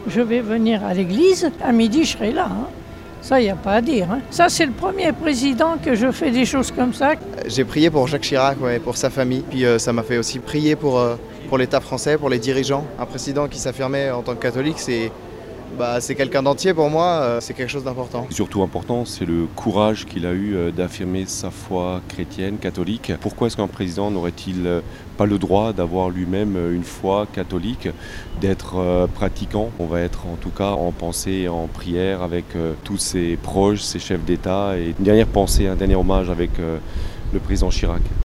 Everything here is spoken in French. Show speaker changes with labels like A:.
A: Je vais venir à l'église, à midi je serai là. Ça, il n'y a pas à dire. Ça, c'est le premier président que je fais des choses comme ça.
B: J'ai prié pour Jacques Chirac, pour sa famille. Puis ça m'a fait aussi prier pour l'État français, pour les dirigeants. Un président qui s'affirmait en tant que catholique, c'est quelqu'un d'entier pour moi, c'est quelque chose d'important.
C: Surtout important, c'est le courage qu'il a eu d'affirmer sa foi chrétienne, catholique. Pourquoi est-ce qu'un président n'aurait-il pas le droit d'avoir lui-même une foi catholique, d'être pratiquant? On va être en tout cas en pensée et en prière avec tous ses proches, ses chefs d'État. Et une dernière pensée, un dernier hommage avec le président Chirac.